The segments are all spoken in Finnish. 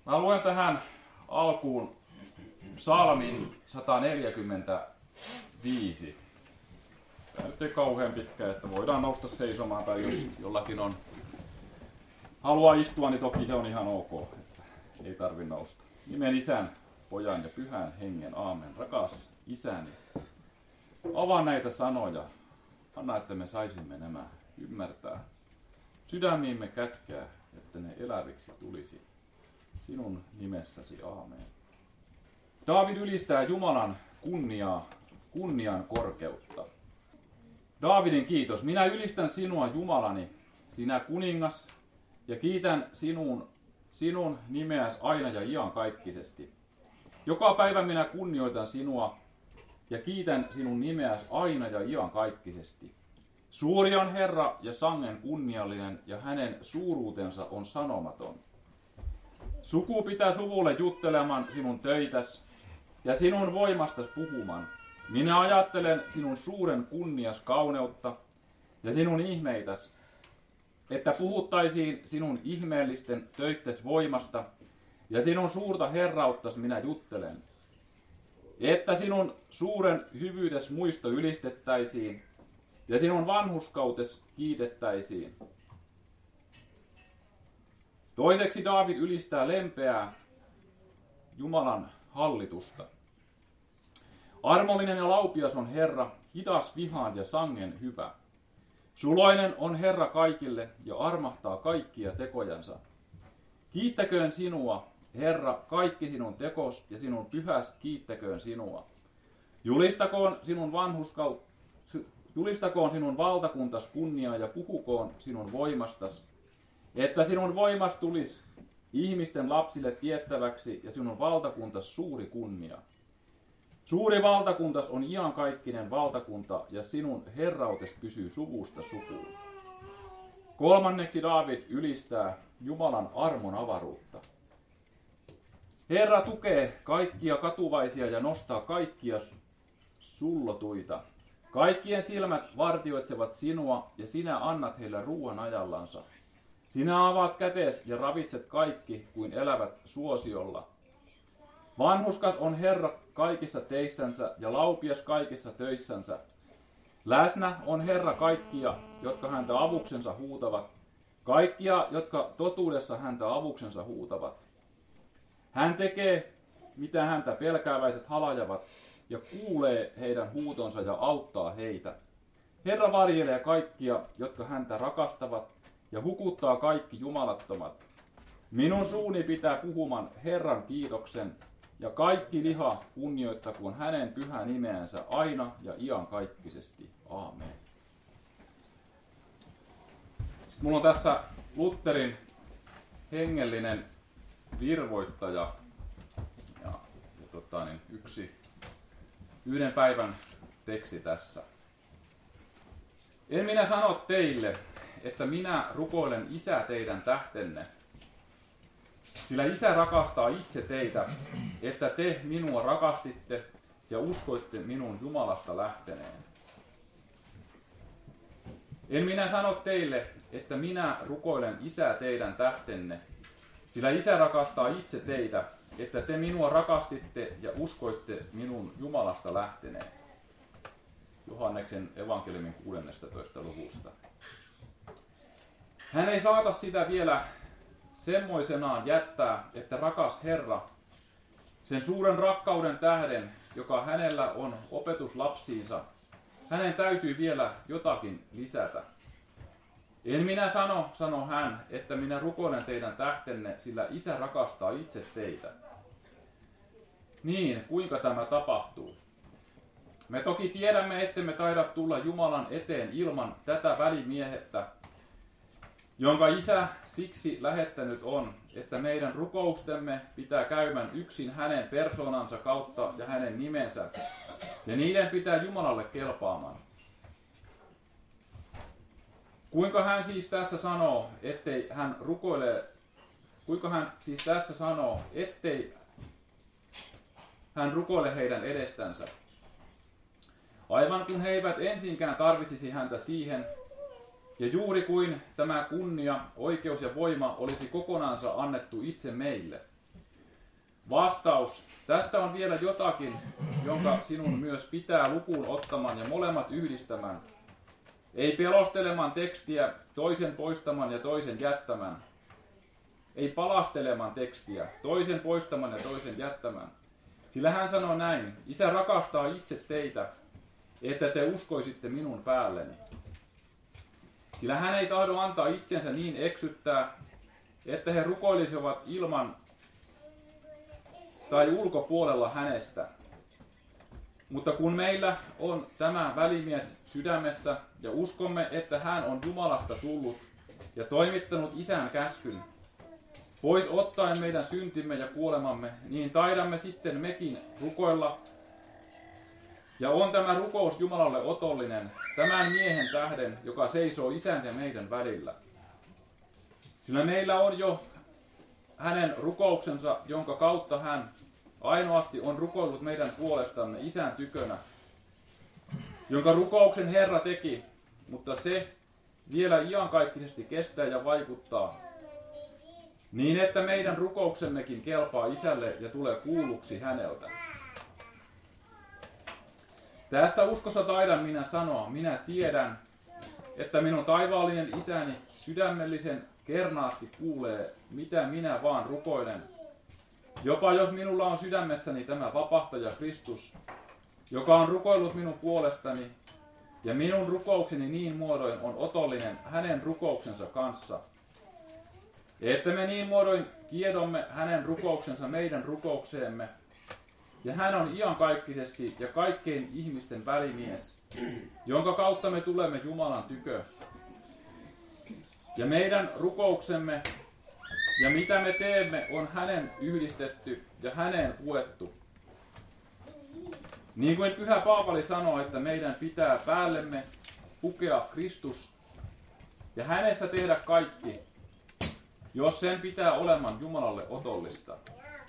Mä luen tähän alkuun psalmin 145. Tämä nyt ei kauhean pitkä, että voidaan nousta seisomaan, tai jos jollakin on haluaa istua, niin toki se on ihan ok, että ei tarvi nousta. Nimen Isän, Pojan ja Pyhän Hengen, aamen. Rakas Isäni, avaa näitä sanoja, anna, että me saisimme nämä ymmärtää. Sydämiimme kätkää, että ne eläviksi tulisi. Sinun nimessäsi, aamen. Daavid ylistää Jumalan kunnian korkeutta. Daavidin kiitos. Minä ylistän sinua, Jumalani, sinä kuningas, ja kiitän sinun nimeäsi aina ja iankaikkisesti. Joka päivä minä kunnioitan sinua ja kiitän sinun nimeäsi aina ja iankaikkisesti. Suuri on Herra ja sangen kunniallinen, ja hänen suuruutensa on sanomaton. Suku pitää suvulle jutteleman sinun töitäs ja sinun voimastas puhuman. Minä ajattelen sinun suuren kunnias kauneutta ja sinun ihmeitäs, että puhuttaisiin sinun ihmeellisten töittäs voimasta, ja sinun suurta herrauttas minä juttelen. Että sinun suuren hyvyytes muisto ylistettäisiin, ja sinun vanhurskautes kiitettäisiin. Toiseksi Daavid ylistää lempeää Jumalan hallitusta. Armollinen ja laupias on Herra, hidas vihaan ja sangen hyvä. Suloinen on Herra kaikille ja armahtaa kaikkia tekojansa. Kiittäköön sinua, Herra, kaikki sinun tekos ja sinun pyhäs kiittäköön sinua. Julistakoon sinun valtakuntas kunniaa ja puhukoon sinun voimastas, että sinun voimas tulisi ihmisten lapsille tiettäväksi ja sinun valtakuntas suuri kunnia. Suuri valtakuntas on iankaikkinen valtakunta ja sinun herrautes pysyy suvusta sukuun. Kolmanneksi Daavid ylistää Jumalan armon avaruutta. Herra tukee kaikkia katuvaisia ja nostaa kaikkia sullotuita. Kaikkien silmät vartioitsevat sinua ja sinä annat heille ruoan ajallansa. Sinä avaat kätees ja ravitset kaikki kuin elävät suosiolla. Vanhurskas on Herra kaikissa teissänsä ja laupias kaikissa töissänsä. Läsnä on Herra kaikkia, jotka häntä avuksensa huutavat. Kaikkia, jotka totuudessa häntä avuksensa huutavat. Hän tekee, mitä häntä pelkääväiset halajavat, ja kuulee heidän huutonsa ja auttaa heitä. Herra varjelee kaikkia, jotka häntä rakastavat, ja hukuttaa kaikki jumalattomat. Minun suuni pitää puhuman Herran kiitoksen, ja kaikki liha kunnioittakoon hänen pyhää nimeänsä aina ja iankaikkisesti. Aamen. Sitten mulla on tässä Lutherin hengellinen virvoittaja ja yhden päivän teksti tässä. En minä sano teille, että minä rukoilen Isä teidän tähtenne, sillä Isä rakastaa itse teitä, että te minua rakastitte ja uskoitte minun Jumalasta lähteneen. En minä sano teille, että minä rukoilen Isä teidän tähtenne, sillä Isä rakastaa itse teitä, että te minua rakastitte ja uskoitte minun Jumalasta lähteneen. Johanneksen evankeliumin 16. luvusta. Hän ei saata sitä vielä semmoisenaan jättää, että rakas Herra, sen suuren rakkauden tähden, joka hänellä on opetuslapsiinsa, hänen täytyy vielä jotakin lisätä. En minä sano hän, että minä rukoilen teidän tähtenne, sillä Isä rakastaa itse teitä. Niin, kuinka tämä tapahtuu? Me toki tiedämme, ettemme taida tulla Jumalan eteen ilman tätä välimiehettä, jonka Isä siksi lähettänyt on, että meidän rukoustemme pitää käymään yksin hänen persoonansa kautta ja hänen nimensä, ja niiden pitää Jumalalle kelpaamaan. Kuinka hän siis tässä sanoo, ettei hän rukoile heidän edestänsä? Aivan kun he eivät ensinkään tarvitsisi häntä siihen, ja juuri kuin tämä kunnia, oikeus ja voima olisi kokonaansa annettu itse meille. Vastaus. Tässä on vielä jotakin, jonka sinun myös pitää lukuun ottamaan ja molemmat yhdistämään. Ei pelostelemaan tekstiä, toisen poistamaan ja toisen jättämään. Ei palastelemaan tekstiä, toisen poistamaan ja toisen jättämään. Sillä hän sanoo näin, Isä rakastaa itse teitä, että te uskoisitte minun päälleni. Sillä hän ei tahdo antaa itsensä niin eksyttää, että he rukoilisivat ilman tai ulkopuolella hänestä. Mutta kun meillä on tämä välimies sydämessä ja uskomme, että hän on Jumalasta tullut ja toimittanut Isän käskyn, pois ottaen meidän syntimme ja kuolemamme, niin taidamme sitten mekin rukoilla. Ja on tämä rukous Jumalalle otollinen, tämän miehen tähden, joka seisoo Isän ja meidän välillä. Sillä meillä on jo hänen rukouksensa, jonka kautta hän ainoasti on rukoillut meidän puolestamme Isän tykönä, jonka rukouksen Herra teki, mutta se vielä iankaikkisesti kestää ja vaikuttaa, niin että meidän rukouksemmekin kelpaa Isälle ja tulee kuulluksi häneltä. Tässä uskossa taidan minä sanoa, minä tiedän, että minun taivaallinen Isäni sydämellisen kernaasti kuulee, mitä minä vaan rukoilen. Jopa jos minulla on sydämessäni tämä vapahtaja Kristus, joka on rukoillut minun puolestani, ja minun rukoukseni niin muodoin on otollinen hänen rukouksensa kanssa, että me niin muodoin kiedomme hänen rukouksensa meidän rukoukseemme, ja hän on iankaikkisesti ja kaikkein ihmisten välimies, jonka kautta me tulemme Jumalan tykö. Ja meidän rukouksemme ja mitä me teemme on hänen yhdistetty ja häneen puettu. Niin kuin Pyhä Paavali sanoo, että meidän pitää päällemme pukea Kristus ja hänessä tehdä kaikki, jos sen pitää olemaan Jumalalle otollista.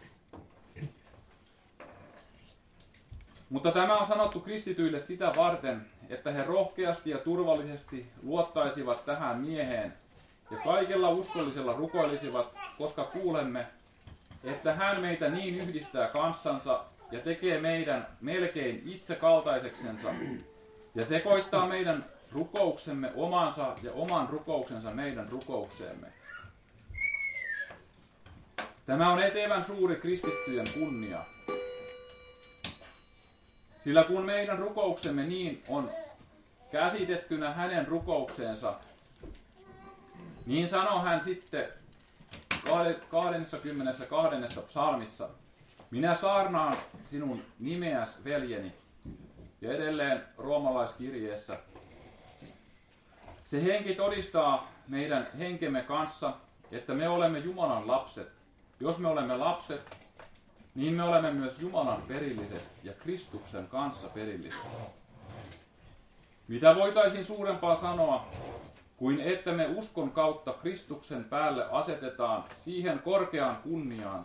Mutta tämä on sanottu kristityille sitä varten, että he rohkeasti ja turvallisesti luottaisivat tähän mieheen ja kaikella uskollisella rukoilisivat, koska kuulemme, että hän meitä niin yhdistää kanssansa ja tekee meidän melkein itse kaltaiseksensa ja sekoittaa meidän rukouksemme omansa ja oman rukouksensa meidän rukoukseemme. Tämä on etevän suuri kristittyjen kunnia. Sillä kun meidän rukouksemme niin on käsitettynä hänen rukoukseensa, niin sanoo hän sitten 22. psalmissa, minä saarnaan sinun nimeäs, veljeni. Ja edelleen roomalaiskirjeessä, se henki todistaa meidän henkemme kanssa, että me olemme Jumalan lapset. Jos me olemme lapset, niin me olemme myös Jumalan perilliset ja Kristuksen kanssa perilliset. Mitä voitaisiin suurempaa sanoa, kuin että me uskon kautta Kristuksen päälle asetetaan siihen korkeaan kunniaan,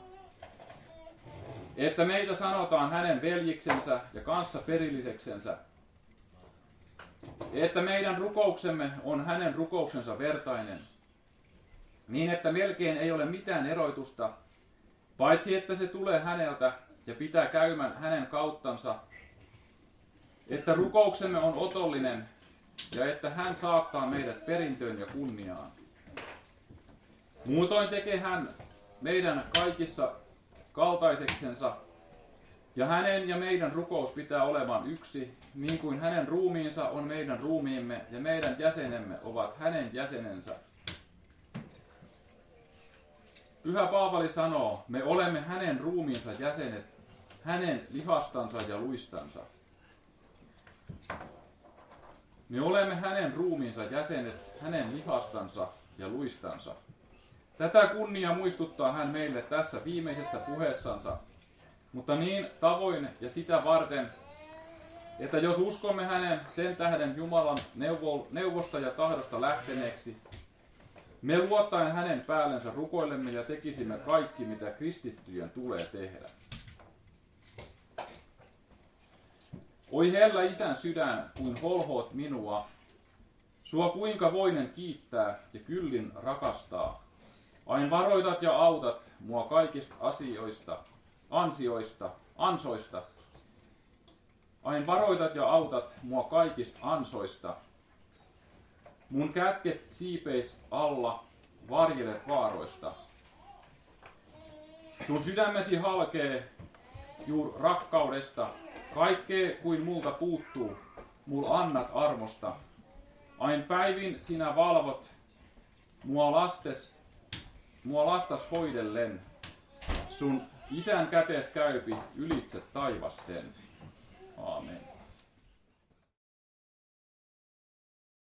että meitä sanotaan hänen veljiksensä ja kanssa perilliseksensä, että meidän rukouksemme on hänen rukouksensa vertainen, niin että melkein ei ole mitään eroitusta, paitsi että se tulee häneltä ja pitää käymään hänen kauttansa, että rukouksemme on otollinen ja että hän saattaa meidät perintöön ja kunniaan. Muutoin tekee hän meidän kaikissa kaltaiseksensa, ja hänen ja meidän rukous pitää olemaan yksi, niin kuin hänen ruumiinsa on meidän ruumiimme ja meidän jäsenemme ovat hänen jäsenensä. Pyhä Paavali sanoo, me olemme hänen ruumiinsa jäsenet, hänen lihastansa ja luistansa. Me olemme hänen ruumiinsa jäsenet, hänen lihastansa ja luistansa. Tätä kunnia muistuttaa hän meille tässä viimeisessä puheessansa, mutta niin tavoin ja sitä varten, että jos uskomme hänen sen tähden Jumalan neuvosta ja tahdosta lähteneeksi, me luottaen hänen päällensä rukoilemme ja tekisimme kaikki, mitä kristittyjen tulee tehdä. Oi hellä Isän sydän, kuin holhoot minua, sua kuinka voinen kiittää ja kyllin rakastaa. Ain varoitat ja autat mua kaikista ansoista. Ain varoitat ja autat mua kaikista ansoista. Mun kätket siipeis alla, varjelet vaaroista. Sun sydämesi halkee juur rakkaudesta. Kaikkea kuin multa puuttuu, mul annat armosta. Ain päivin sinä valvot mua lastas hoidellen. Sun isän kätes käypi ylitse taivasten. Aamen.